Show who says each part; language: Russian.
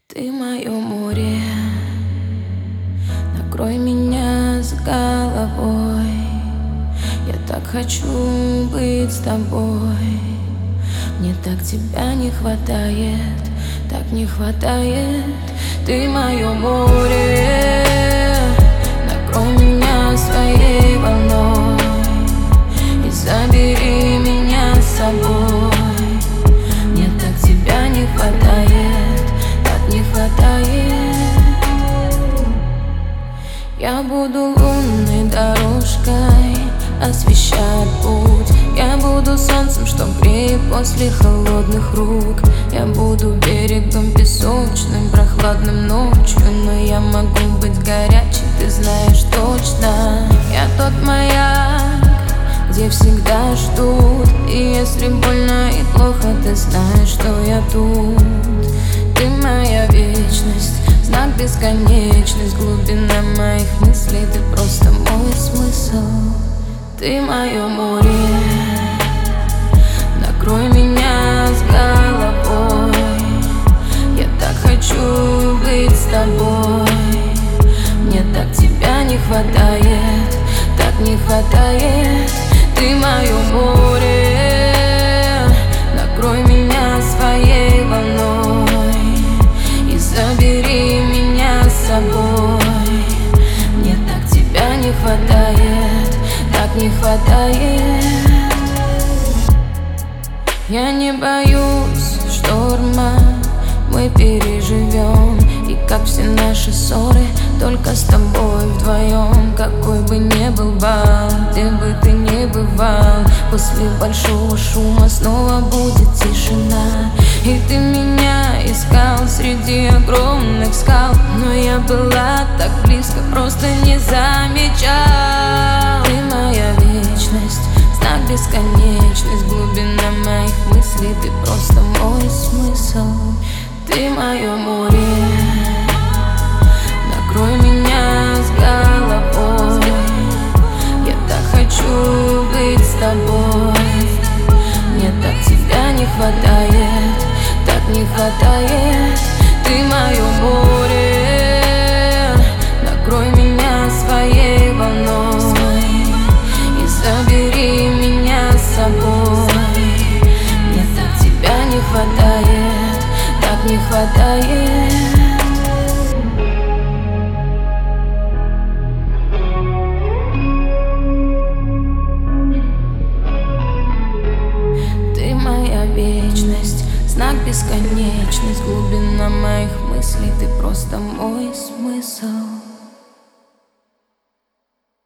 Speaker 1: Ты мое море, накрой меня с головой. Я так хочу быть с тобой. Мне так тебя не хватает, так не хватает. Ты мое море, накрой меня своей волной и забери меня с собой. Мне так тебя не хватает, так не хватает. Я буду лунной дорожкой освещать путь. Я буду солнцем, что греет после холодных рук. Я буду берегом песочным, прохладным ночью. Но я могу быть горячей, ты знаешь точно. Я тот маяк, где всегда ждут. И если больно и плохо, ты знаешь, что я тут. Ты моя вечность, знак бесконечность, глубина моих мыслей. Ты просто мой смысл. Ты мое море, накрой меня с головой. Я так хочу быть с тобой. Мне так тебя не хватает, так не хватает. Ты мое море, накрой меня своей волной и забери меня с собой. Мне так тебя не хватает, так не хватает. Я не боюсь шторма, мы переживем. И как все наши ссоры, только с тобой вдвоем. Какой бы ни был бал, где бы ты ни бывал, после большого шума снова будет тишина. И ты меня искал среди огромных скал, но я была так близко, просто не замечал. Ты моя вечность, знак бесконечность, глубина моих мыслей. Ты просто мой смысл. Ты мое море, накрой меня с головой. Я так хочу быть с тобой. Мне так тебя не хватает, так не хватает. Ты мое море, накрой меня своей волной и забери меня с собой. Мне так тебя не хватает, так не хватает. Ты моя вечность, знак бесконечность, глубина моих мыслей. Ты просто мой смысл.